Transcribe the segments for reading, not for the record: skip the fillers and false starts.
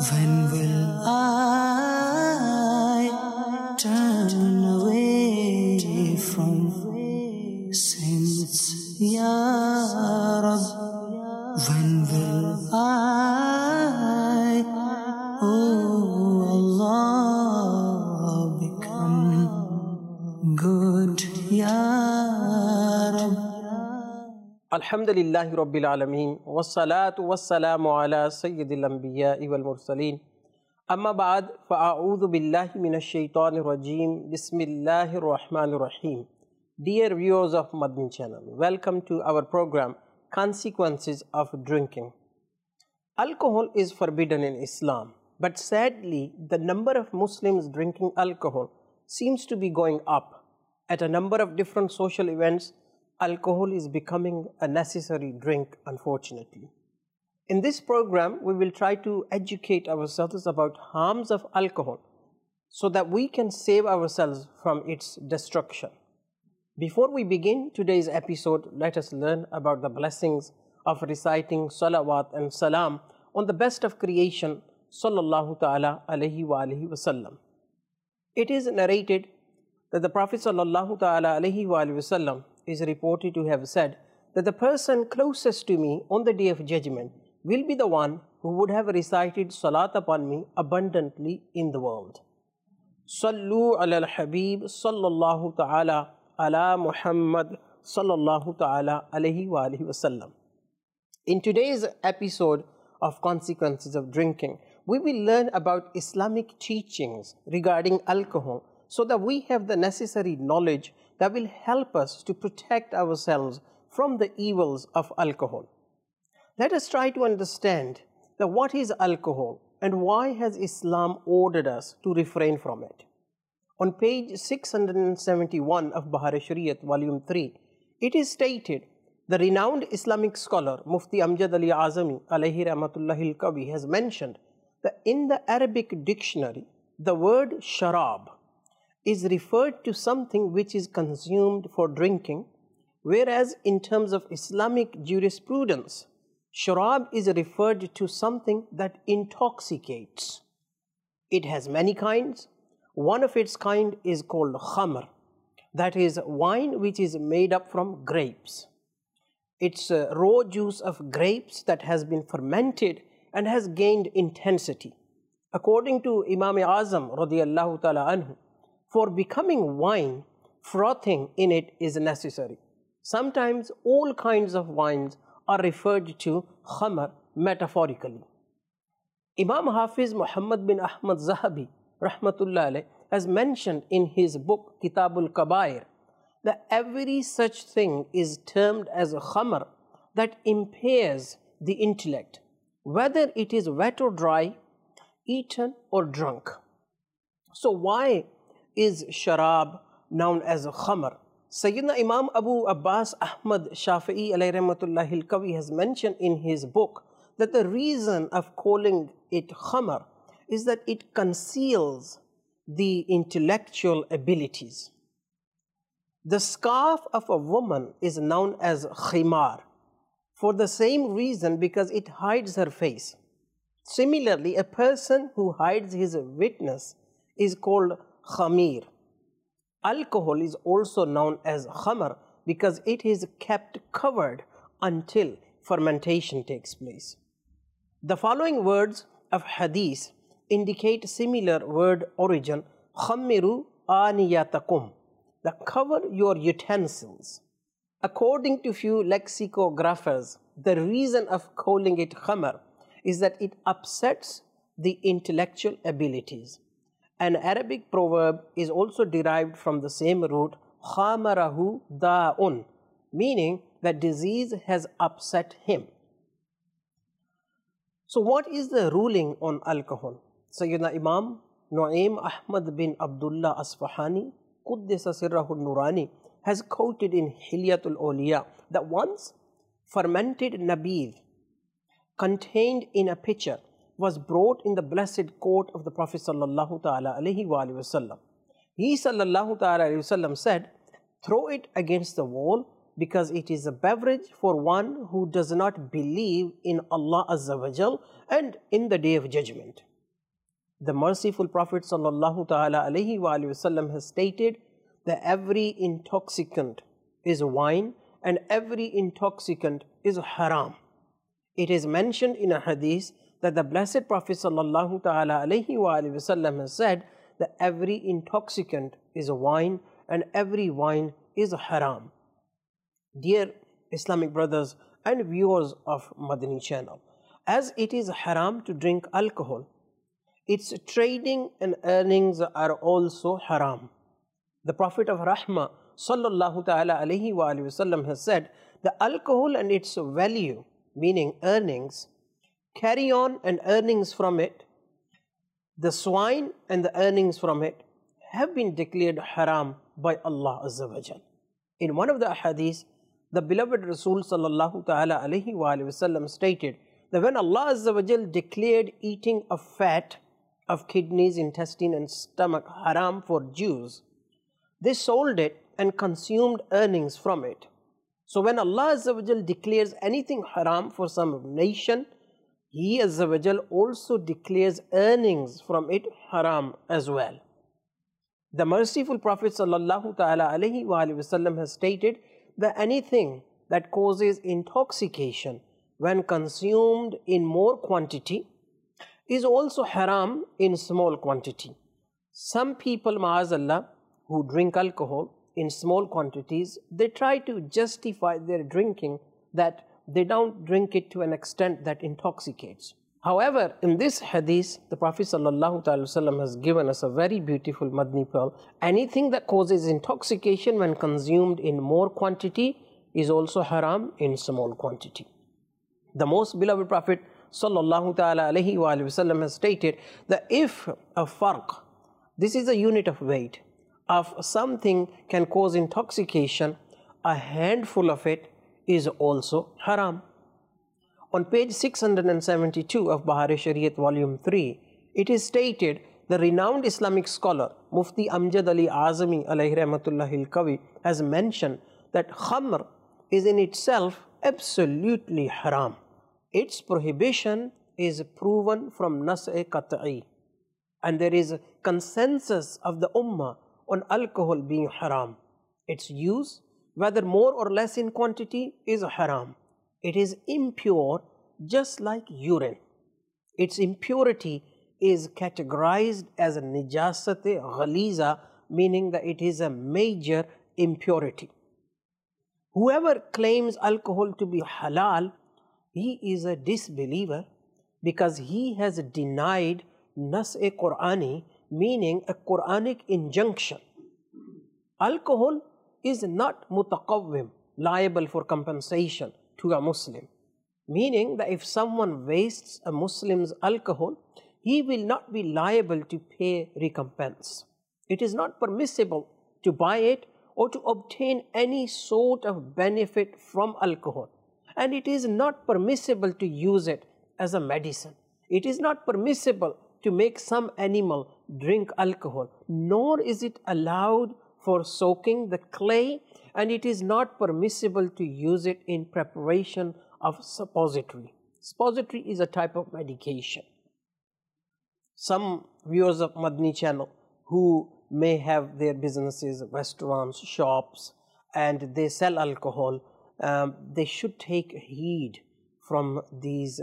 When will I turn away from sins, Ya Rab? When will I, oh Allah, become good, Ya Rab? Alhamdulillahi Rabbil Alameen, wassalatu wassalamu ala sayyidil anbiya'i wal mursaleen. Amma ba'd, fa'a'udhu billahi minash shaitanir rajeem. Bismillahir rahmanir rahim. Dear viewers of Madani channel, welcome to our program Consequences of Drinking. Alcohol is forbidden in Islam, but sadly the number of Muslims drinking alcohol seems to be going up. At a number of different social events, alcohol is becoming a necessary drink, unfortunately. In this program, we will try to educate ourselves about harms of alcohol so that we can save ourselves from its destruction. Before we begin today's episode, let us learn about the blessings of reciting salawat and salam on the best of creation, sallallahu ta'ala alayhi wa alihi wa sallam. It is narrated that the Prophet sallallahu ta'ala alayhi wa alihi wa sallam is reported to have said that the person closest to me on the day of judgment will be the one who would have recited salat upon me abundantly in the world. Sallu ala al-Habib sallallahu ta'ala ala Muhammad sallallahu ta'ala alayhi wa alihi wa sallam. In today's episode of Consequences of Drinking, we will learn about Islamic teachings regarding alcohol so that we have the necessary knowledge that will help us to protect ourselves from the evils of alcohol. Let us try to understand that what is alcohol and why has Islam ordered us to refrain from it. On page 671 of Bahar-e-Shariat, volume 3, it is stated, the renowned Islamic scholar Mufti Amjad Ali Azami alayhi rahmatullahi al-Kawi has mentioned that in the Arabic dictionary, the word sharab is referred to something which is consumed for drinking, whereas in terms of Islamic jurisprudence, sharab is referred to something that intoxicates. It has many kinds. One of its kind is called khamr, that is wine which is made up from grapes. It's raw juice of grapes that has been fermented and has gained intensity. According to Imam Azam radiyallahu ta'ala anhu, for becoming wine, frothing in it is necessary. Sometimes all kinds of wines are referred to khamr metaphorically. Imam Hafiz Muhammad bin Ahmad Zahabi rahmatullah alayh has mentioned in his book Kitabul Kabair that every such thing is termed as a khamr that impairs the intellect, whether it is wet or dry, eaten or drunk. So why is sharab known as a khamr? Sayyidina Imam Abu Abbas Ahmad Shafi'i alayhi rahmatullahi al-Kawi has mentioned in his book that the reason of calling it khamr is that it conceals the intellectual abilities. The scarf of a woman is known as khimar for the same reason, because it hides her face. Similarly, a person who hides his witness is called khamir. Alcohol is also known as khamr because it is kept covered until fermentation takes place. The following words of hadith indicate similar word origin, khammiru aniyatakum, that cover your utensils. According to few lexicographers, the reason of calling it khamr is that it upsets the intellectual abilities. An Arabic proverb is also derived from the same root, khamarahu da'un, meaning that disease has upset him. So what is the ruling on alcohol? Sayyidina Imam Nu'aym Ahmad bin Abdullah Asfahani, Quddisa Sirrahul Nurani, has quoted in Hilyatul Awliya that once fermented nabidh contained in a pitcher was brought in the blessed court of the Prophet sallallahu ta'ala alayhi wa sallam. He sallallahu ta'ala alayhi wa sallam said, throw it against the wall because it is a beverage for one who does not believe in Allah Azza wa Jal and in the Day of Judgment. The merciful Prophet sallallahu ta'ala alayhi wa sallam has stated that every intoxicant is wine and every intoxicant is haram. It is mentioned in a hadith that the blessed Prophet sallallahu ta'ala alayhi wa sallam has said that every intoxicant is a wine and every wine is haram. Dear Islamic brothers and viewers of Madani channel, as it is haram to drink alcohol, its trading and earnings are also haram. The Prophet of Rahmah sallallahu ta'ala alayhi wa sallam has said, the alcohol and its value, meaning earnings, carry on and earnings from it, the swine and the earnings from it have been declared haram by Allah Azza wa Jal. In one of the hadiths, the beloved Rasul sallallahu ta'ala alayhi wa sallam stated that when Allah Azza wa Jal declared eating of fat of kidneys, intestine and stomach haram for Jews, they sold it and consumed earnings from it. So when Allah Azza wa Jal declares anything haram for some nation, He Azza wa Jal also declares earnings from it haram as well. The merciful Prophet sallallahu ta'ala alayhi wa sallam has stated that anything that causes intoxication when consumed in more quantity is also haram in small quantity. Some people, ma'azallah, who drink alcohol in small quantities, they try to justify their drinking that they don't drink it to an extent that intoxicates. However, in this hadith, the Prophet ﷺ has given us a very beautiful Madni pearl. Anything that causes intoxication when consumed in more quantity is also haram in small quantity. The most beloved Prophet ﷺ has stated that if a farq, this is a unit of weight, of something can cause intoxication, a handful of it is also haram. On page 672 of Bahar-e-Shariat volume 3, it is stated the renowned Islamic scholar Mufti Amjad Ali Azami alayhi rahmatullahi al-Kawi has mentioned that khamr is in itself absolutely haram. Its prohibition is proven from nas-e qat'i, and there is a consensus of the ummah on alcohol being haram. Its use, whether more or less in quantity, is haram. It is impure just like urine. Its impurity is categorized as a nijasat-e ghaliza, meaning that it is a major impurity. Whoever claims alcohol to be halal, he is a disbeliever because he has denied nas-e Qur'ani, meaning a Quranic injunction. Alcohol is not mutaqawwim, liable for compensation to a Muslim, meaning that if someone wastes a Muslim's alcohol, he will not be liable to pay recompense. It is not permissible to buy it or to obtain any sort of benefit from alcohol, and it is not permissible to use it as a medicine. It is not permissible to make some animal drink alcohol, nor is it allowed for soaking the clay, and it is not permissible to use it in preparation of suppository. Suppository is a type of medication. Some viewers of Madni channel who may have their businesses, restaurants, shops, and they sell alcohol, they should take heed from these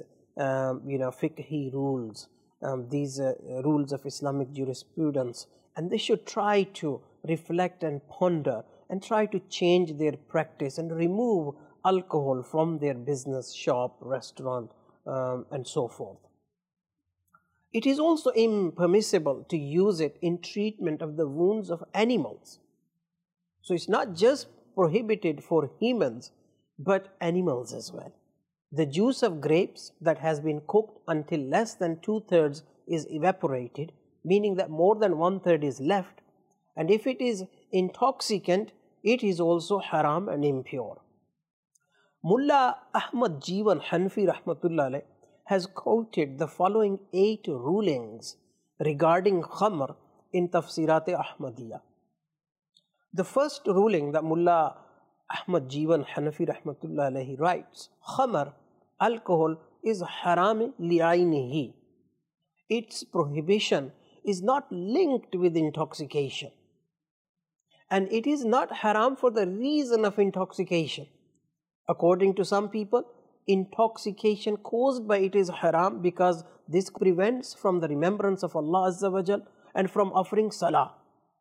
fiqhi rules, these rules of Islamic jurisprudence, and they should try to reflect and ponder and try to change their practice and remove alcohol from their business, shop, restaurant, and so forth. It is also impermissible to use it in treatment of the wounds of animals. So it's not just prohibited for humans, but animals as well. The juice of grapes that has been cooked until less than 2/3 is evaporated, meaning that more than 1/3 is left, and if it is intoxicant, it is also haram and impure. Mullah Ahmad Jivan Hanfi rahmatullah alayh has quoted the following 8 rulings regarding khamr in Tafsirat-e Ahmadiyya. The first ruling that Mullah Ahmad Jivan Hanafi rahmatullah alayhi writes, khamr, alcohol, is haram li'aynihi. its prohibition is not linked with intoxication. And it is not haram for the reason of intoxication. According to some people, intoxication caused by it is haram because this prevents from the remembrance of Allah Azza wa Jal and from offering salah.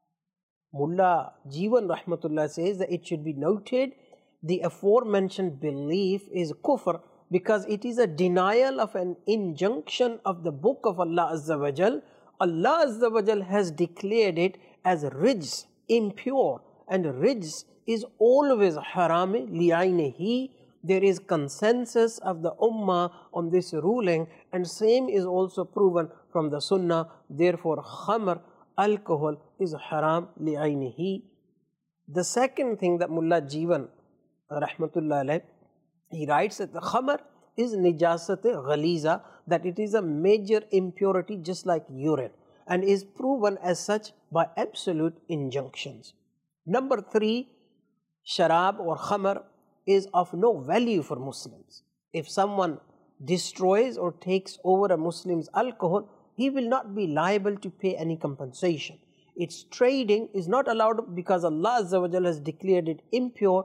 Mullah Jivan Rahmatullah says that it should be noted the aforementioned belief is kufr because it is a denial of an injunction of the book of Allah Azza wa Jal. Allah Azza wa Jal has declared it as rijs, impure, and rijs is always haram li'aynihi. There is consensus of the ummah on this ruling, and same is also proven from the sunnah. Therefore, khamr, alcohol, is haram li'aynihi. The second thing that Mullah Jivan Rahmatullah alayh, he writes that the khamr is nijasat ghaliza, that it is a major impurity just like urine, and is proven as such by absolute injunctions. Number 3, sharab or khamr is of no value for Muslims. If someone destroys or takes over a Muslim's alcohol, he will not be liable to pay any compensation. Its trading is not allowed because Allah Azza wa Jalla has declared it impure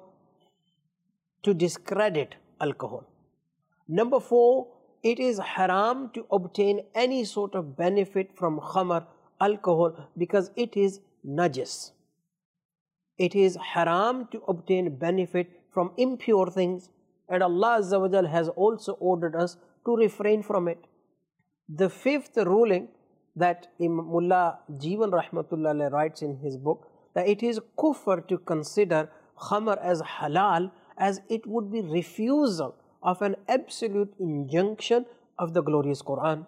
to discredit alcohol. Number 4, it is haram to obtain any sort of benefit from khamr, alcohol, because it is najis. It is haram to obtain benefit from impure things, and Allah Azza wa Jal has also ordered us to refrain from it. The 5th ruling that Mullah Jivan Rahmatullah writes in his book, that it is kufr to consider khamr as halal, as it would be refusal of an absolute injunction of the glorious Quran.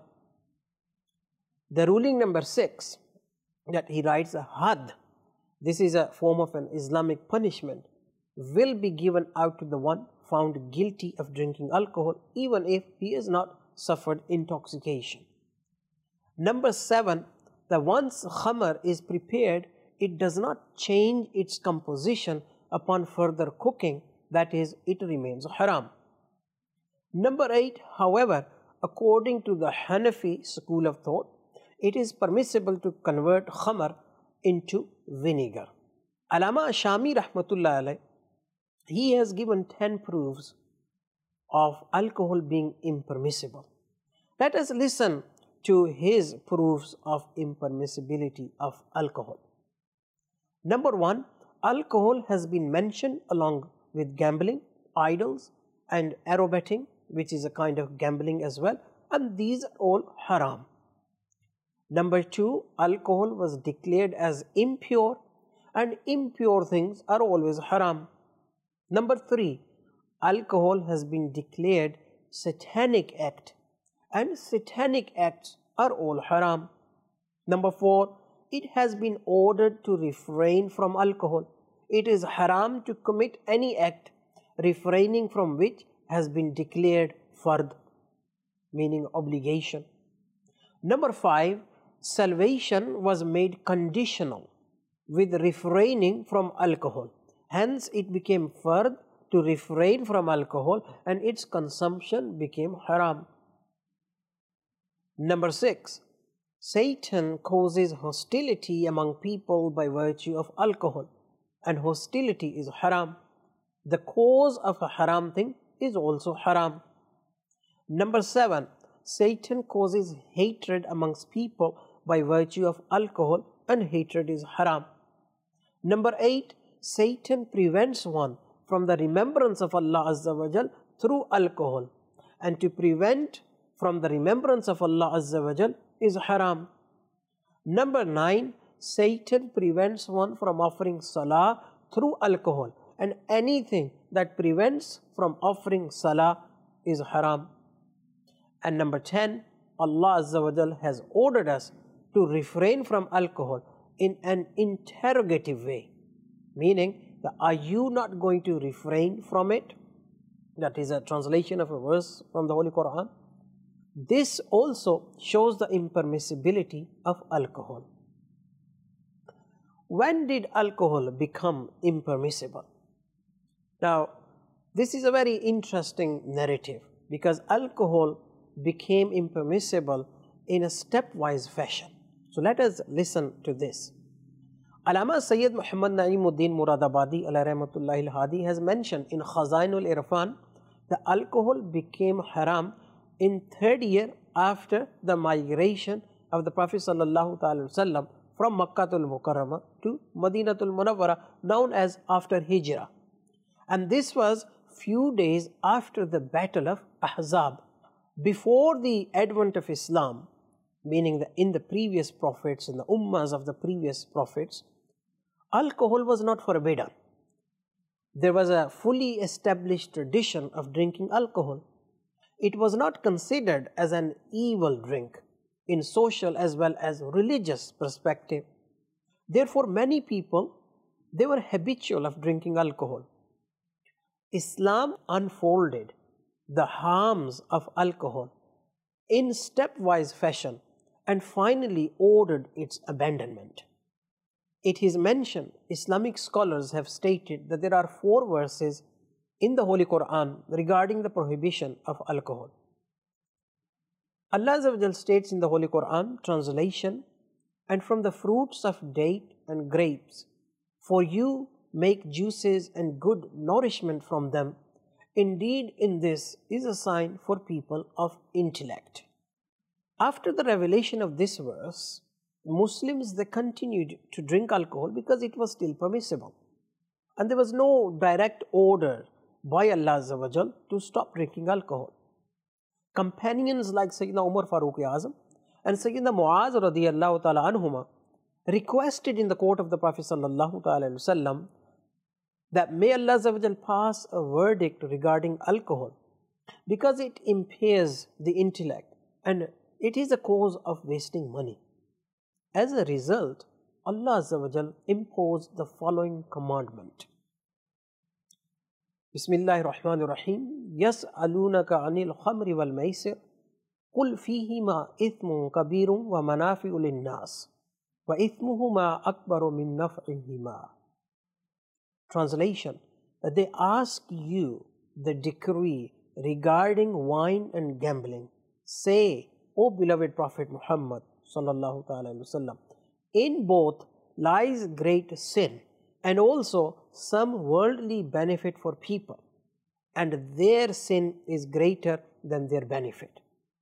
The ruling number 6 that he writes, a had, this is a form of an Islamic punishment, will be given out to the one found guilty of drinking alcohol, even if he has not suffered intoxication. Number 7, that once khamr is prepared, it does not change its composition upon further cooking, that is, it remains haram. Number 8, however, according to the Hanafi school of thought, it is permissible to convert khamr into vinegar. Allama Shami Rahmatullah alayh, he has given 10 proofs of alcohol being impermissible. Let us listen to his proofs of impermissibility of alcohol. Number 1, alcohol has been mentioned along with gambling, idols, and arrow betting, which is a kind of gambling as well, and these are all haram. Number 2, alcohol was declared as impure, and impure things are always haram. Number 3, alcohol has been declared satanic act, and satanic acts are all haram. Number 4, it has been ordered to refrain from alcohol. It is haram to commit any act refraining from which has been declared fard, meaning obligation. Number 5, salvation was made conditional with refraining from alcohol. Hence, it became fard to refrain from alcohol, and its consumption became haram. Number 6, Satan causes hostility among people by virtue of alcohol, and hostility is haram. The cause of a haram thing is also haram. Number 7, Satan causes hatred amongst people by virtue of alcohol, and hatred is haram. Number 8, Satan prevents one from the remembrance of Allah Azza wa Jal through alcohol, and to prevent from the remembrance of Allah Azza wa Jal is haram. Number 9, Satan prevents one from offering salah through alcohol, and anything that prevents from offering salah is haram. And number 10, Allah Azza wa Jal has ordered us to refrain from alcohol in an interrogative way, meaning that are you not going to refrain from it? That is a translation of a verse from the Holy Quran. This also shows the impermissibility of alcohol. When did alcohol become impermissible? Now, this is a very interesting narrative, because alcohol became impermissible in a stepwise fashion. So let us listen to this. Allama Sayyid Muhammad Na'imuddin Muradabadi alayhi rahmatullahi al-Hadi has mentioned in Khazainul Irfan that alcohol became haram in 3rd year after the migration of the Prophet sallallahu alaihi wasallam from Makkatul Mukarramah to Madinatul Munawwara, known as after Hijrah. And this was few days after the battle of Ahzab. Before the advent of Islam, meaning that in the previous prophets, in the ummahs of the previous prophets, alcohol was not forbidden. There was a fully established tradition of drinking alcohol. It was not considered as an evil drink in social as well as religious perspective. Therefore, many people, they were habitual of drinking alcohol. Islam unfolded the harms of alcohol in stepwise fashion and finally ordered its abandonment. It is mentioned, Islamic scholars have stated that there are 4 verses in the Holy Quran regarding the prohibition of alcohol. Allah Azza wa Jal states in the Holy Quran, translation, "And from the fruits of date and grapes, for you make juices and good nourishment from them. Indeed, in this is a sign for people of intellect." After the revelation of this verse, Muslims, they continued to drink alcohol because it was still permissible. And there was no direct order by Allah Azza wa Jal to stop drinking alcohol. Companions like Sayyidina Umar Farooq Azam and Sayyidina Muaz radiyallahu ta'ala anhuma requested in the court of the Prophet sallallahu ta'ala wasallam that may Allah Azza wa Jal pass a verdict regarding alcohol because it impairs the intellect and it is a cause of wasting money. As a result, Allah Azza wa Jal imposed the following commandment. Bismillahir Rahmanir Rahim. Yas'alunaka 'anil khamri wal maisir qul fihima ithmun kabirun wa manafi'u lin-nas wa ithmuhuma akbaru min naf'ihima. Translation: that they ask you the decree regarding wine and gambling. Say, O beloved Prophet Muhammad sallallahu ta'ala wasallam, in both lies great sin and also some worldly benefit for people, and their sin is greater than their benefit.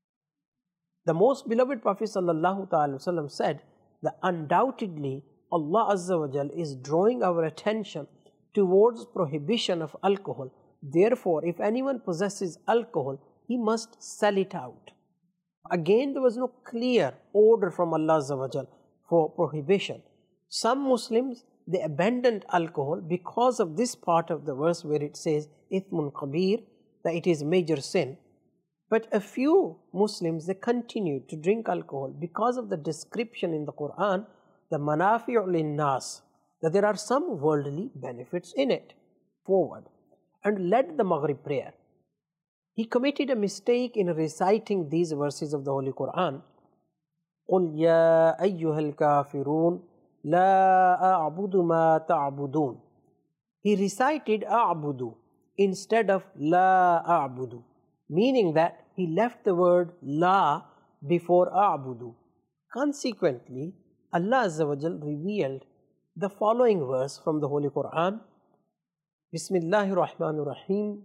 The most beloved Prophet sallallahu ta'ala wasallam said that undoubtedly Allah Azza wa Jal is drawing our attention towards prohibition of alcohol. Therefore, if anyone possesses alcohol, he must sell it out. Again, there was no clear order from Allah Azza wa Jal for prohibition. Some Muslims, they abandoned alcohol because of this part of the verse where it says ithmun kabir, that it is major sin. But a few Muslims, they continued to drink alcohol because of the description in the Quran, the manafi'u lin-nas, that there are some worldly benefits in it. Forward and led the Maghrib prayer. He committed a mistake in reciting these verses of the Holy Quran. قُلْ يَا أَيُّهَا الْكَافِرُونَ لَا أَعْبُدُ مَا تَعْبُدُونَ. He recited أَعْبُدُ instead of لَا أَعْبُدُ, meaning that he left the word La before أَعْبُدُ. Consequently, Allah Azza wa Jal revealed the following verse from the Holy Quran. Bismillahir Rahmanir Rahim.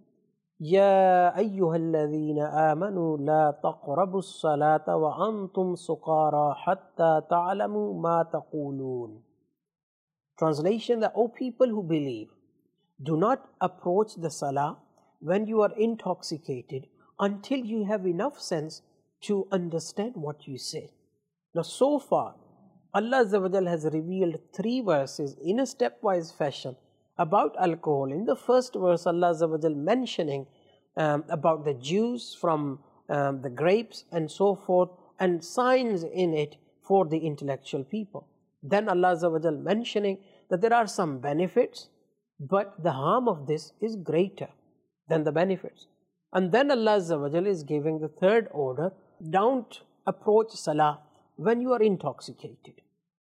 Ya ayyuhalladhina amanu la taqrabu as-salata wa antum suqara hatta ta'lamu ma taqulun. Translation: that O people who believe, do not approach the salah when you are intoxicated until you have enough sense to understand what you say. Now, so far, Allah Azza wa Jal has revealed 3 verses in a stepwise fashion about alcohol. In the first verse, Allah Azza wa Jal mentioning about the juice from the grapes and so forth, and signs in it for the intellectual people. Then Allah Azza wa Jal mentioning that there are some benefits, but the harm of this is greater than the benefits. And then Allah Azza wa Jal is giving the third order: don't approach salah when you are intoxicated.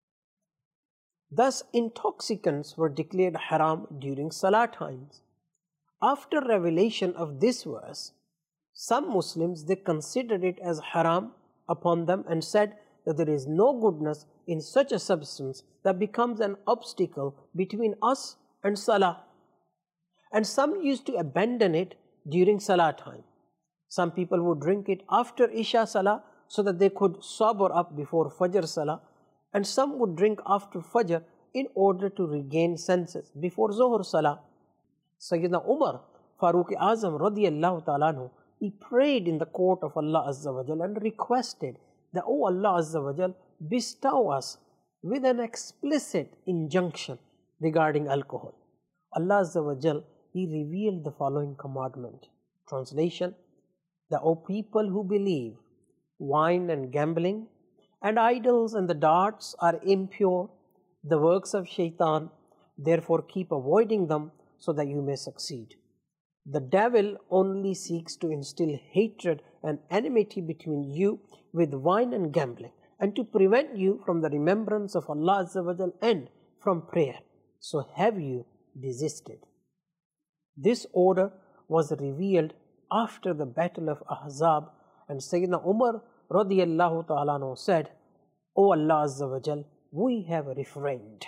Thus, intoxicants were declared haram during salah times. After revelation of this verse, some Muslims, they considered it as haram upon them and said that there is no goodness in such a substance that becomes an obstacle between us and salah. And some used to abandon it during salah time. Some people would drink it after Isha salah so that they could sober up before Fajr salah, and some would drink after Fajr in order to regain senses before Zuhr salah. Sayyidina Umar Farooq Azam radiyallahu ta'ala anhu, he prayed in the court of Allah Azza wa Jal and requested that, "O Allah Azza wa Jal, bestow us with an explicit injunction regarding alcohol." Allah Azza wa Jal, He revealed the following commandment. Translation: that, O people who believe, wine and gambling and idols and the darts are impure, the works of shaitan, therefore keep avoiding them so that you may succeed. The devil only seeks to instill hatred and enmity between you with wine and gambling, and to prevent you from the remembrance of Allah Azza wa Jal and from prayer. So have you desisted? This order was revealed after the battle of Ahzab, and Sayyidina Umar radiyallahu ta'ala anhu said, "O Allah Azza wa Jal, we have refrained."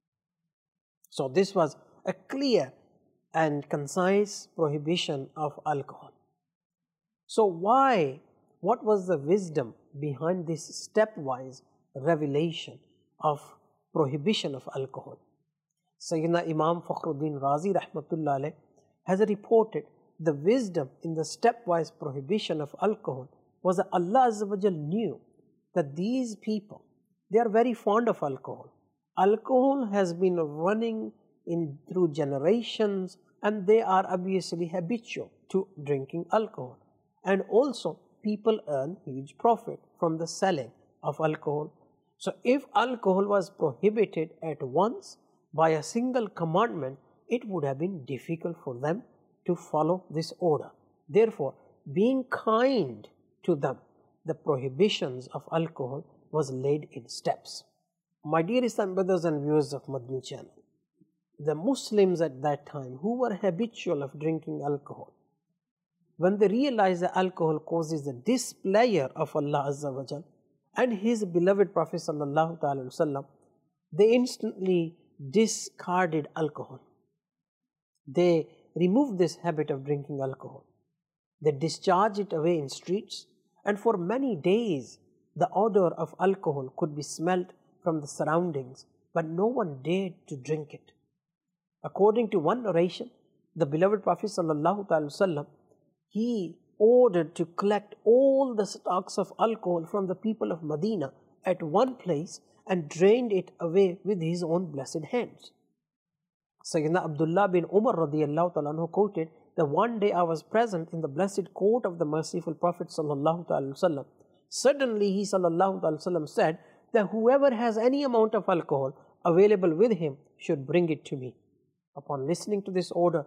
So this was a clear and concise prohibition of alcohol. So what was the wisdom behind this stepwise revelation of prohibition of alcohol? Sayyidina Imam Fakhruddin Razi rahmatullah alayh has reported the wisdom in the stepwise prohibition of alcohol was that Allah Azza wa Jal knew that these people, they are very fond of alcohol. Alcohol has been running through generations, and they are obviously habitual to drinking alcohol. And also people earn huge profit from the selling of alcohol. So if alcohol was prohibited at once by a single commandment, it would have been difficult for them to follow this order. Therefore, being kind to them, the prohibitions of alcohol was laid in steps. My dear Islam brothers and viewers of Madni channel, the Muslims at that time who were habitual of drinking alcohol, when they realized that alcohol causes the displeasure of Allah Azza wa Jal and His beloved Prophet Sallallahu Alaihi Wasallam, they instantly discarded alcohol. They removed this habit of drinking alcohol. They discharged it away in streets, and for many days the odor of alcohol could be smelt from the surroundings, but no one dared to drink it. According to one narration, the beloved Prophet Sallallahu Alaihi Wasallam, he ordered to collect all the stocks of alcohol from the people of Medina at one place and drained it away with his own blessed hands. Sayyidina Abdullah bin Umar radiyallahu ta'ala anhu quoted that one day I was present in the blessed court of the merciful Prophet Sallallahu Alaihi Wasallam. Suddenly he Sallallahu Alaihi Wasallam said that whoever has any amount of alcohol available with him should bring it to me. Upon listening to this order,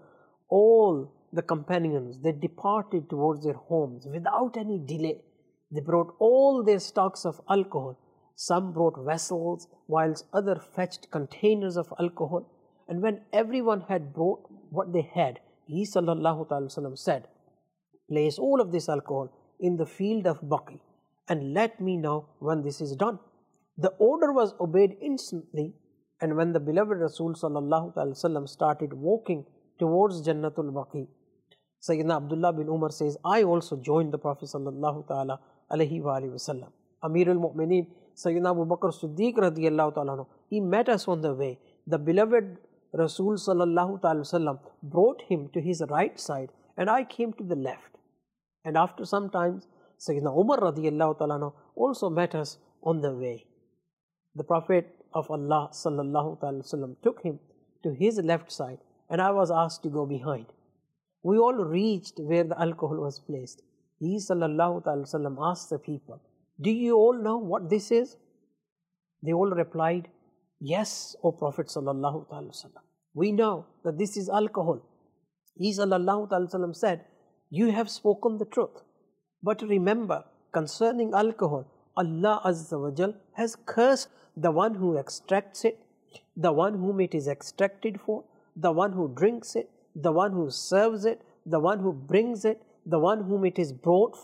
all the companions, they departed towards their homes without any delay. They brought all their stocks of alcohol. Some brought vessels, whilst others fetched containers of alcohol. And when everyone had brought what they had, he Sallallahu Alaihi Wasallam said, "Place all of this alcohol in the field of Baqi and let me know when this is done." The order was obeyed instantly, and when the beloved Rasul Sallallahu Alaihi Wasallam started walking towards Jannatul Baqi, Sayyidina Abdullah bin Umar says, "I also joined the Prophet Sallallahu Ta'ala Alaihi Wasallam." Amir al-Mu'mineen Sayyidina Abu Bakr Siddiq radiyallahu ta'ala, he met us on the way. The beloved Rasul Sallallahu Ta'ala Wasallam brought him to his right side, and I came to the left. And after some time, Sayyidina Umar radiyallahu ta'ala also met us on the way. The Prophet of Allah Sallallahu Ta'ala Wasallam took him to his left side, and I was asked to go behind. We all reached where the alcohol was placed. He Sallallahu Ta'ala Wasallam asked the people, "Do you all know what this is?" They all replied, "Yes, O Prophet Sallallahu Ta'ala Wasallam, we know that this is alcohol." He Sallallahu Ta'ala Wasallam said, "You have spoken the truth. But remember, concerning alcohol, Allah Azza wa Jal has cursed the one who extracts it, the one whom it is extracted for, the one who drinks it, the one who serves it, the one who brings it, the one whom it is brought for,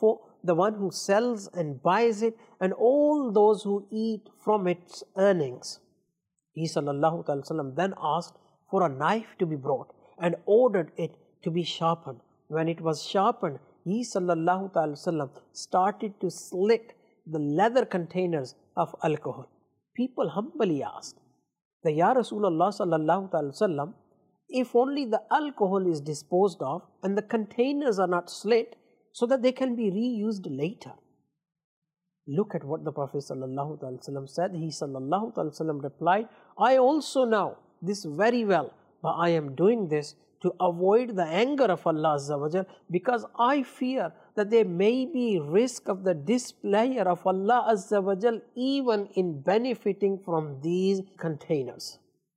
the one who sells and buys it, and all those who eat from its earnings. He sallallahu alaihi wasallam then asked for a knife to be brought and ordered it to be sharpened. When it was sharpened, he sallallahu alaihi wasallam started to slit the leather containers of alcohol. People humbly asked, the Ya Rasulullah sallallahu alaihi wasallam, if only the alcohol is disposed of and the containers are not slit so that they can be reused later. Look at what the Prophet sallallahu alaihi wasallam said. He sallallahu alaihi wasallam replied, I also know this very well, but I am doing this to avoid the anger of Allah Azza wa Jal, because I fear that there may be risk of the displeasure of Allah Azza wa Jal even in benefiting from these containers.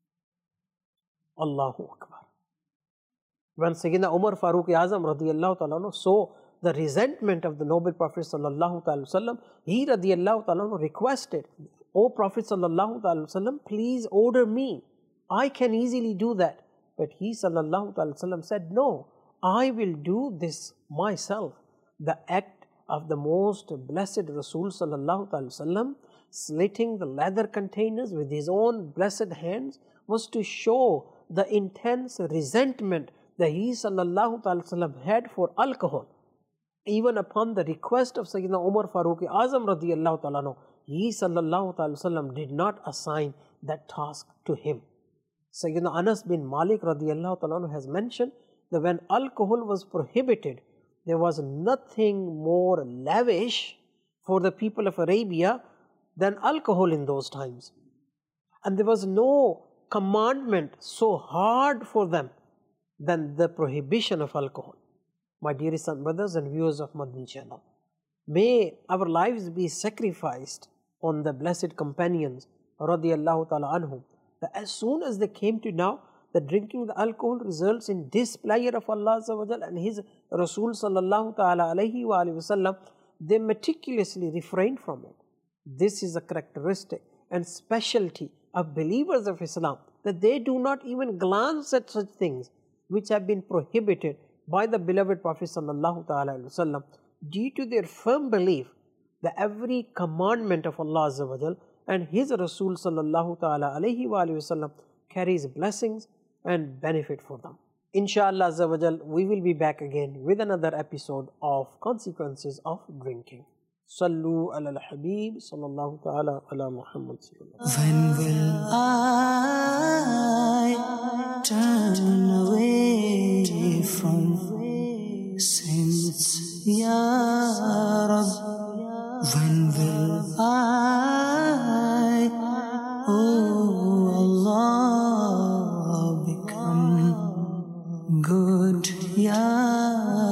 Allahu Akbar. When Sayyidina Umar Farooq Azam radiyallahu ta'ala saw the resentment of the noble Prophet sallallahu ta'ala wasallam, he radiyallahu ta'ala requested, O Prophet sallallahu ta'ala wasallam, please order me. I can easily do that. But he sallallahu ta'ala wasallam said, no, I will do this myself. The act of the most blessed Rasul sallallahu ta'ala wasallam, slitting the leather containers with his own blessed hands, was to show the intense resentment that he sallallahu ta'ala wasallam had for alcohol. Even upon the request of Sayyidina Umar Farooq Azam radiyallahu ta'ala, he sallallahu ta'ala wasallam did not assign that task to him. Sayyidina Anas bin Malik radiyallahu ta'ala has mentioned that when alcohol was prohibited, there was nothing more lavish for the people of Arabia than alcohol in those times. And there was no commandment so hard for them than the prohibition of alcohol. My dearest brothers and viewers of Madani channel, may our lives be sacrificed on the blessed companions radiyallahu ta'ala anhum, that as soon as they came to know that drinking the alcohol results in displeasure of Allah Azza wa Jal and His Rasul sallallahu ta'ala alayhi wa sallam, they meticulously refrained from it. This is a characteristic and specialty of believers of Islam, that they do not even glance at such things which have been prohibited by the beloved Prophet sallallahu ta'ala alayhi wa sallam, due to their firm belief that every commandment of Allah Azza wa Jal and His Rasul sallallahu ta'ala alayhi wa sallam carries blessings and benefit for them. Inshallah Azza wa Jal, we will be back again with another episode of Consequences of Drinking. Sallu ala al-Habib sallallahu ta'ala ala Muhammad sallallahu. When will I turn away from sins, Ya Rab? When will I, oh Allah, become good, Ya